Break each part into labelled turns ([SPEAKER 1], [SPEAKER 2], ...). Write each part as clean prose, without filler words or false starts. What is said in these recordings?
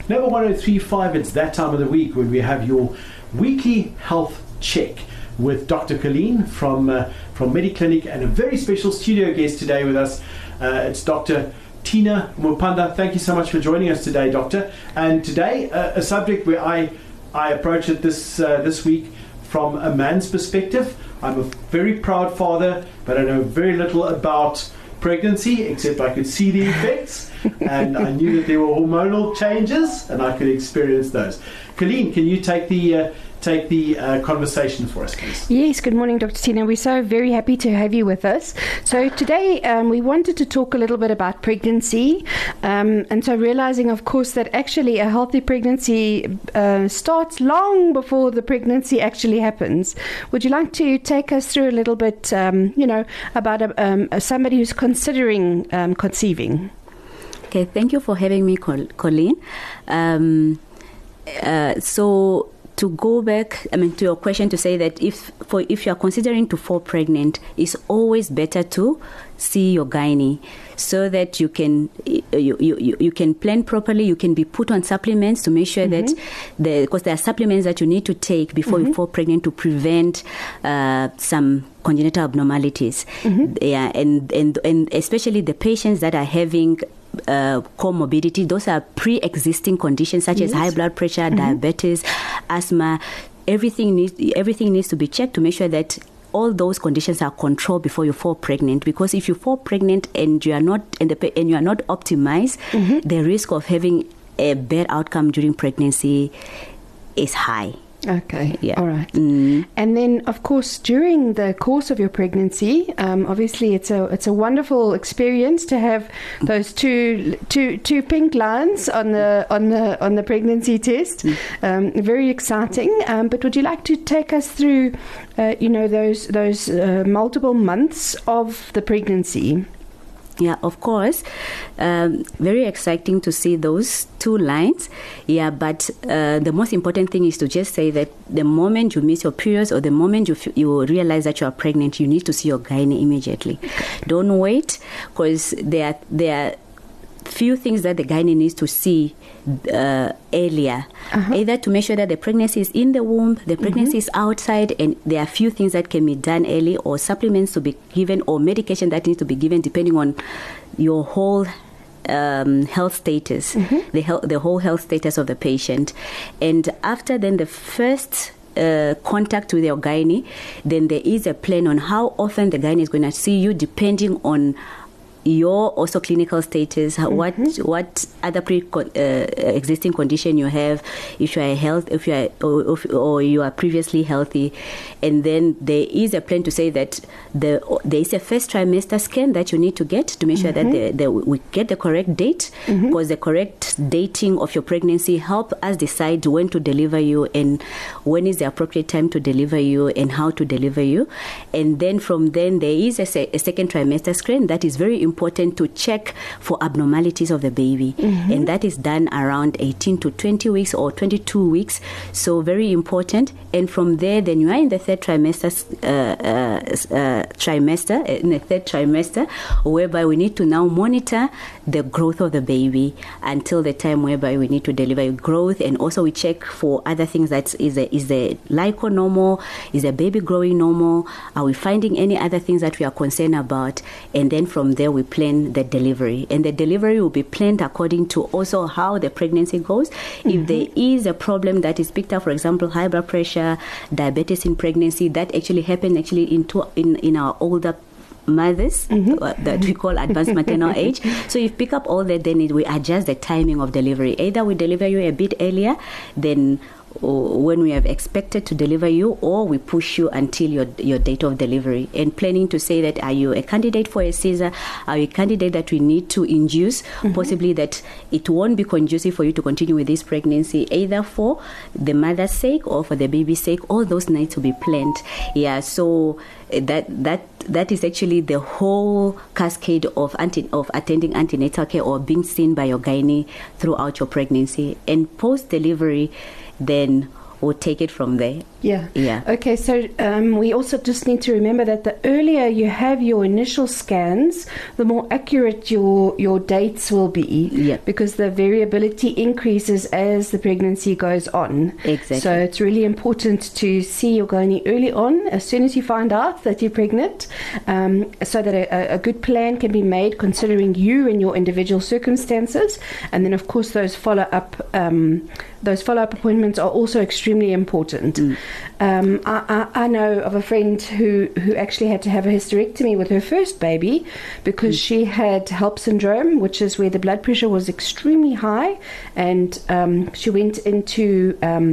[SPEAKER 1] Number 1035, it's that time of the week when we have your weekly health check with Dr. Colleen from Mediclinic, and a very special studio guest today with us. It's Dr. Tina Mupanda. Thank you so much for joining us today, Doctor. And today, a subject where I approach it this week from a man's perspective. I'm a very proud father, but I know very little about pregnancy, except I could see the effects, and I knew that there were hormonal changes, and I could experience those. Colleen, can you take the conversation for us, please?
[SPEAKER 2] Yes, good morning, Dr. Tina. We're so very happy to have you with us. So today we wanted to talk a little bit about pregnancy, and so realizing, of course, that actually a healthy pregnancy starts long before the pregnancy actually happens. Would you like to take us through a little bit, about somebody who's considering conceiving?
[SPEAKER 3] Okay, thank you for having me, Colleen. So to go back, to your question, to say that if you are considering to fall pregnant, it's always better to see your gynae, so that you can plan properly. You can be put on supplements to make sure that because there are supplements that you need to take before you fall pregnant to prevent some congenital abnormalities. Yeah, and especially the patients that are having comorbidity, those are pre-existing conditions such as high blood pressure, diabetes, asthma. Everything needs to be checked to make sure that all those conditions are controlled before you fall pregnant. Because if you fall pregnant and you are not optimized, the risk of having a bad outcome during pregnancy is high.
[SPEAKER 2] Okay,
[SPEAKER 3] yeah.
[SPEAKER 2] All right. And then, of course, during the course of your pregnancy, obviously it's a wonderful experience to have those two pink lines on the pregnancy test. Very exciting. But would you like to take us through, those multiple months of the pregnancy?
[SPEAKER 3] Yeah, of course. Very exciting to see those two lines. Yeah, but the most important thing is to just say that the moment you miss your periods or the moment you realize that you are pregnant, you need to see your gynae immediately. Don't wait, because there are few things that the gynae needs to see earlier, either to make sure that the pregnancy is in the womb, the pregnancy is outside, and there are few things that can be done early, or supplements to be given, or medication that needs to be given depending on your whole health status, the whole health status of the patient. And after then the first contact with your gynae, then there is a plan on how often the gynae is going to see you, depending on your also clinical status, what other existing condition you have, if you are previously healthy. And then there is a plan to say that there is a first trimester scan that you need to get to make sure that we get the correct date, because the correct dating of your pregnancy help us decide when to deliver you and when is the appropriate time to deliver you and how to deliver you. And then from then there is a second trimester scan that is very important to check for abnormalities of the baby, and that is done around 18 to 20 weeks or 22 weeks, so very important. And from there then you are in the third trimester, whereby we need to now monitor the growth of the baby until the time whereby we need to deliver growth. And also we check for other things, that is the lico normal, is the baby growing normal, are we finding any other things that we are concerned about. And then from there we plan the delivery, and the delivery will be planned according to also how the pregnancy goes. If there is a problem that is picked up, for example, high blood pressure, diabetes in pregnancy, that actually happened in our older mothers that we call advanced maternal age. So if you pick up all that, then we adjust the timing of delivery. Either we deliver you a bit earlier than when we have expected to deliver you, or we push you until your date of delivery. And planning to say that, are you a candidate for a Caesar? Are you a candidate that we need to induce? Possibly that it won't be conducive for you to continue with this pregnancy, either for the mother's sake or for the baby's sake. All those need to be planned. Yeah, so that is actually the whole cascade of attending antenatal care or being seen by your gynae throughout your pregnancy. And post-delivery, then we'll take it from there.
[SPEAKER 2] Yeah.
[SPEAKER 3] Yeah.
[SPEAKER 2] Okay, so we also just need to remember that the earlier you have your initial scans, the more accurate your dates will be.
[SPEAKER 3] Yeah.
[SPEAKER 2] Because the variability increases as the pregnancy goes on.
[SPEAKER 3] Exactly.
[SPEAKER 2] So it's really important to see your gynae early on, as soon as you find out that you're pregnant, so that a good plan can be made considering you and your individual circumstances. And then, of course, those follow-up appointments are also extremely important. I know of a friend who actually had to have a hysterectomy with her first baby because she had HELLP syndrome, which is where the blood pressure was extremely high, and she went into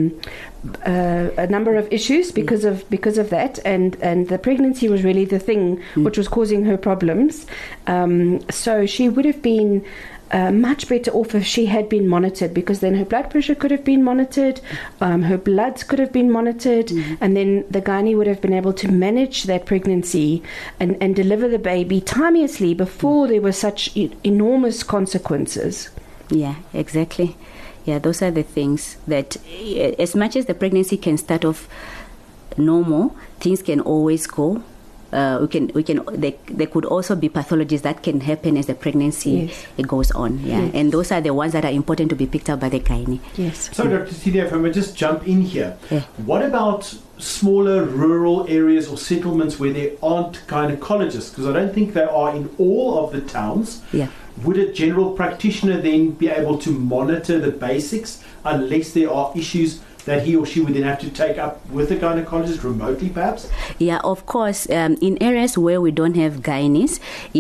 [SPEAKER 2] a number of issues because of that, and the pregnancy was really the thing which was causing her problems. So she would have been much better off if she had been monitored, because then her blood pressure could have been monitored, her bloods could have been monitored, and then the gynae would have been able to manage that pregnancy and deliver the baby timeously before there were such enormous consequences.
[SPEAKER 3] Yeah, exactly. Yeah, those are the things that, as much as the pregnancy can start off normal, things can always go. There could also be pathologies that can happen as the pregnancy it goes on. Yeah,
[SPEAKER 2] Yes.
[SPEAKER 3] and those are the ones that are important to be picked up by the gynae.
[SPEAKER 2] Yes.
[SPEAKER 1] So, Dr. Celia, if I may just jump in here,
[SPEAKER 3] Yeah.
[SPEAKER 1] what about smaller rural areas or settlements where there aren't gynecologists? Because I don't think they are in all of the towns.
[SPEAKER 3] Yeah.
[SPEAKER 1] Would a general practitioner then be able to monitor the basics unless there are issues that he or she would then have to take up with a gynecologist remotely, perhaps?
[SPEAKER 3] Yeah, of course. In areas where we don't have gynaes,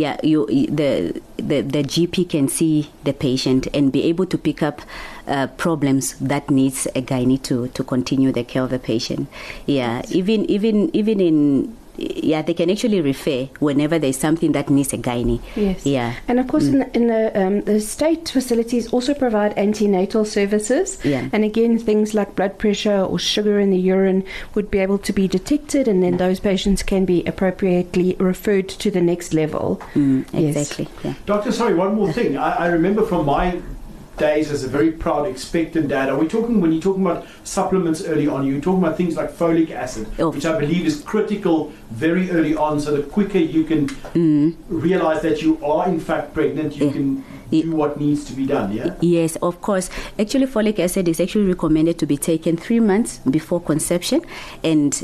[SPEAKER 3] the GP can see the patient and be able to pick up problems that needs a gynae to continue the care of the patient. Yeah, even in. Yeah, they can actually refer whenever there's something that needs a gynae.
[SPEAKER 2] Yes.
[SPEAKER 3] Yeah.
[SPEAKER 2] And of course, in the state facilities also provide antenatal services.
[SPEAKER 3] Yeah.
[SPEAKER 2] And again, things like blood pressure or sugar in the urine would be able to be detected, and then those patients can be appropriately referred to the next level. Yes.
[SPEAKER 3] Exactly. Yeah.
[SPEAKER 1] Doctor, sorry, one more thing. I remember from my days as a very proud expectant dad, when you're talking about supplements early on, you're talking about things like folic acid, which I believe is critical very early on, so the quicker you can realize that you are in fact pregnant, you can do what needs to be done, yeah?
[SPEAKER 3] Yes, of course. Actually, folic acid is actually recommended to be taken 3 months before conception, and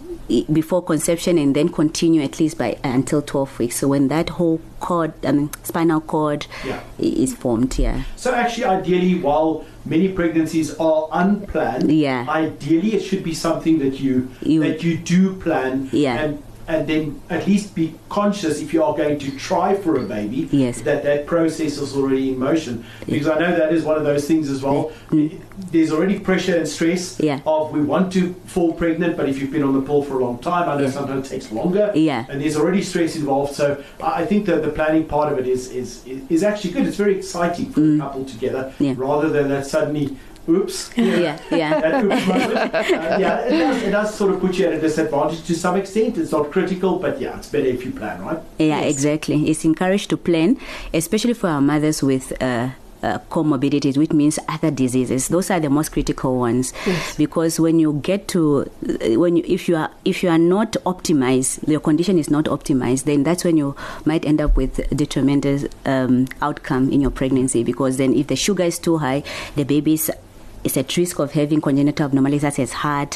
[SPEAKER 3] then continue at least until 12 weeks. So when that whole spinal cord is formed,
[SPEAKER 1] So actually, ideally, while many pregnancies are unplanned, ideally it should be something that you do plan, and then at least be conscious if you are going to try for a baby, that process is already in motion. Because I know that is one of those things as well. There's already pressure and stress of we want to fall pregnant, but if you've been on the pill for a long time, I know sometimes it takes longer, and there's already stress involved. So I think that the planning part of it is actually good. It's very exciting for the couple together, rather than that suddenly oops. That oops moment. It does sort of put you at a disadvantage to some extent. It's not critical, but it's better if you plan, right?
[SPEAKER 3] Yeah, exactly. It's encouraged to plan, especially for our mothers with comorbidities, which means other diseases. Those are the most critical ones, because when you get to if you are not optimized, your condition is not optimized, then that's when you might end up with a tremendous outcome in your pregnancy. Because then if the sugar is too high, the baby's it's at risk of having congenital abnormalities such as heart,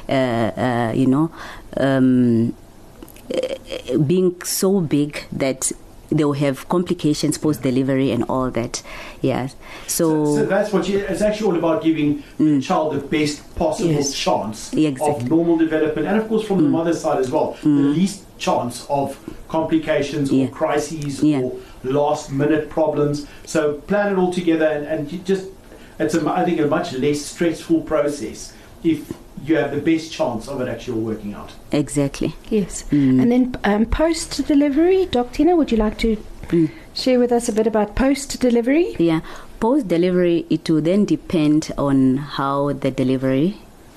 [SPEAKER 3] being so big that they will have complications post-delivery and all that. So
[SPEAKER 1] that's what it's actually all about, giving the child the best possible chance of normal development, and of course from the mother's side as well, the least chance of complications or crises or last-minute problems. So plan it all together, and you just it's I think a much less stressful process if you have the best chance of it actually working out.
[SPEAKER 3] Exactly.
[SPEAKER 2] Yes. And then post-delivery, Dr. Tina, would you like to share with us a bit about post-delivery?
[SPEAKER 3] Yeah. Post-delivery, it will then depend on how the delivery,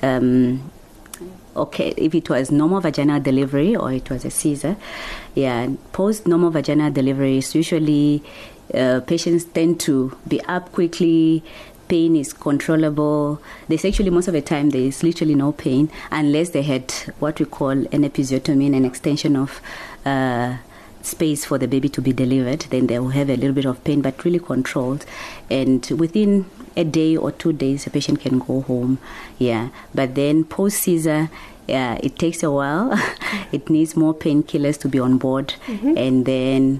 [SPEAKER 3] if it was normal vaginal delivery or it was a Caesar. Post-normal vaginal delivery is usually patients tend to be up quickly, pain is controllable. There's actually, most of the time, there is literally no pain unless they had what we call an episiotomy, an extension of space for the baby to be delivered. Then they will have a little bit of pain, but really controlled. And within a day or 2 days, a patient can go home. Yeah. But then post-Caesar, it takes a while. It needs more painkillers to be on board. And then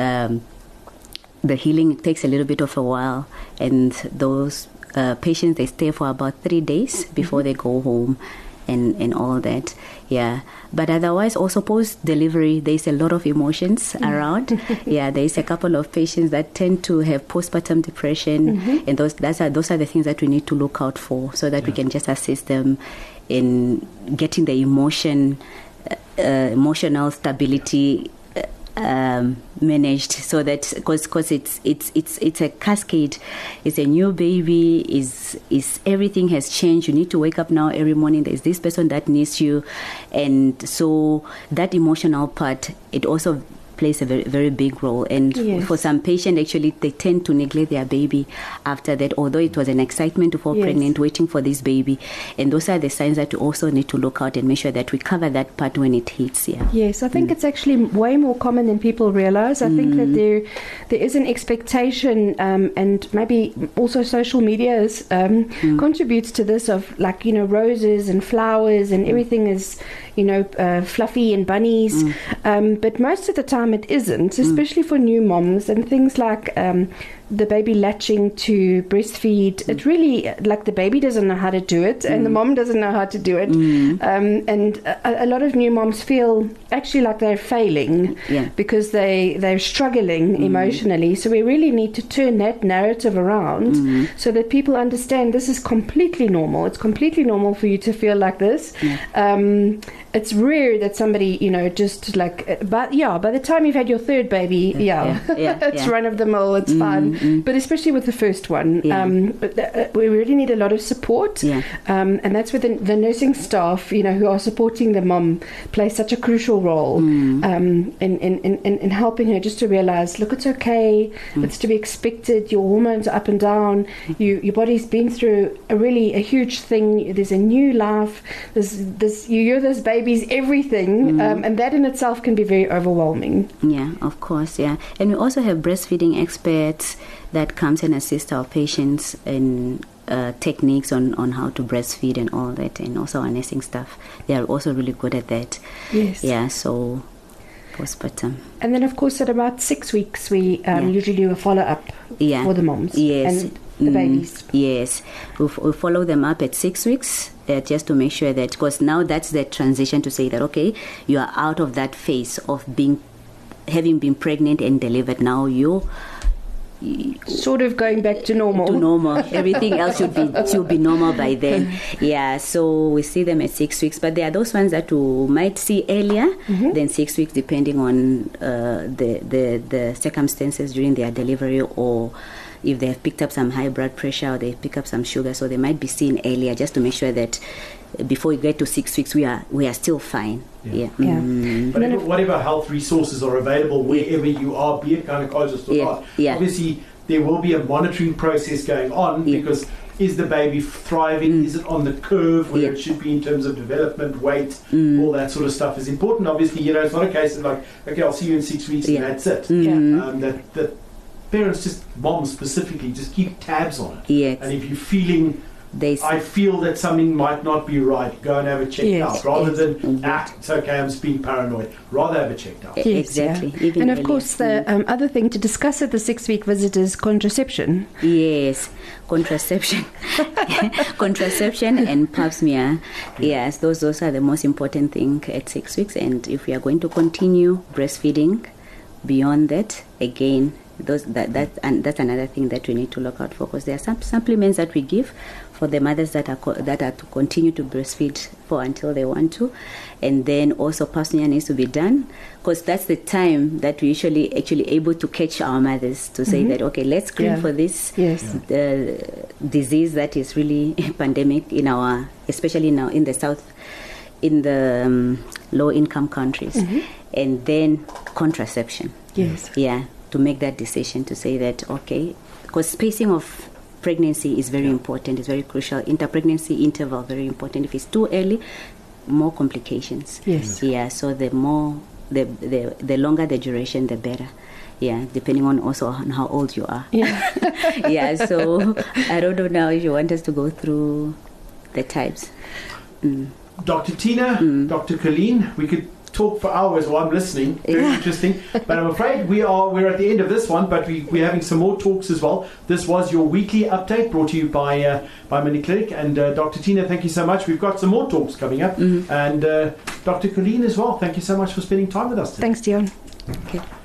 [SPEAKER 3] the healing takes a little bit of a while. And those patients, they stay for about 3 days before they go home and all that. Yeah. But otherwise, also post-delivery, there's a lot of emotions around. Yeah, there's a couple of patients that tend to have postpartum depression. And those are the things that we need to look out for, so that we can just assist them in getting the emotional stability managed, so that because it's a cascade. It's a new baby. Is everything has changed. You need to wake up now every morning. There's this person that needs you, and so that emotional part, it also plays a very, very big role. And for some patients, actually, they tend to neglect their baby after that, although it was an excitement to fall pregnant, waiting for this baby. And those are the signs that we also need to look out and make sure that we cover that part when it hits.
[SPEAKER 2] Yes, I think it's actually way more common than people realize. I think that there is an expectation, and maybe also social media contributes to this, of like, roses and flowers and everything is, fluffy and bunnies. But most of the time it isn't, especially for new moms, and things like the baby latching to breastfeed. It really, like, the baby doesn't know how to do it, and the mom doesn't know how to do it. And a lot of new moms feel actually like they're failing because they're struggling emotionally. So we really need to turn that narrative around so that people understand this is completely normal. It's completely normal for you to feel like this. It's rare that somebody, just like, by the time you've had your third baby, it's run of the mill, it's fine. But especially with the first one, we really need a lot of support. And that's where the nursing staff, who are supporting the mom, play such a crucial role in helping her just to realize, look, it's okay, it's to be expected, your hormones are up and down, your body's been through a huge thing, there's a new life, you're this baby's everything, and that in itself can be very overwhelming.
[SPEAKER 3] Yeah, of course, And we also have breastfeeding experts that comes and assist our patients in techniques on how to breastfeed and all that, and also our nursing staff. They are also really good at that.
[SPEAKER 2] Yes.
[SPEAKER 3] Yeah, so postpartum.
[SPEAKER 2] And then, of course, at about 6 weeks, we usually do a follow-up for the moms and the babies.
[SPEAKER 3] Yes, we follow them up at 6 weeks just to make sure that, because now that's the transition to say that, okay, you are out of that phase of having been pregnant and delivered. Now you're
[SPEAKER 2] sort of going back to normal.
[SPEAKER 3] Everything else should be normal by then. Yeah, so we see them at 6 weeks, but there are those ones that we might see earlier than 6 weeks, depending on the circumstances during their delivery, or if they have picked up some high blood pressure or they pick up some sugar, so they might be seen earlier, just to make sure that before we get to 6 weeks, we are still fine.
[SPEAKER 1] But whatever health resources are available wherever you are, be it gynecologist or not, obviously there will be a monitoring process going on, because is the baby thriving? Is it on the curve where it should be in terms of development, weight, all that sort of stuff is important. Obviously, it's not a case of like, okay, I'll see you in 6 weeks and that's it. That parents, moms specifically, just keep tabs on it. And if you're feeling, I feel that something might not be right, go and have it checked out, rather than, it's okay, I'm just being paranoid. Rather have it checked out.
[SPEAKER 3] Exactly.
[SPEAKER 2] And of course, the other thing to discuss at the 6 week visit is contraception.
[SPEAKER 3] Yes, contraception. Contraception and pap smear. Yes, those are the most important thing at 6 weeks. And if we are going to continue breastfeeding beyond that, again, that's another thing that we need to look out for, because there are some supplements that we give for the mothers that are to continue to breastfeed for until they want to. And then also pap smear needs to be done, because that's the time that we usually actually able to catch our mothers to say that, okay, let's screen for this disease that is really pandemic especially now in the south, in the low income countries. And then contraception.
[SPEAKER 2] Yes.
[SPEAKER 3] Yeah, to make that decision to say that, okay, because spacing of pregnancy is very important. It's very crucial. Interpregnancy interval, very important. If it's too early, more complications.
[SPEAKER 2] Yes.
[SPEAKER 3] Yeah, so the longer the duration, the better. Yeah, depending on also on how old you are.
[SPEAKER 2] Yeah.
[SPEAKER 3] Yeah, so I don't know now if you want us to go through the types.
[SPEAKER 1] Dr. Tina, Dr. Colleen, we could talk for hours while I'm listening. Very interesting. But I'm afraid we're at the end of this one, but we're having some more talks as well. This was your weekly update brought to you by MediClinic. And Dr. Tina, thank you so much. We've got some more talks coming up. And Dr. Colleen as well, thank you so much for spending time with us today.
[SPEAKER 2] Thanks, Dion.
[SPEAKER 3] Okay.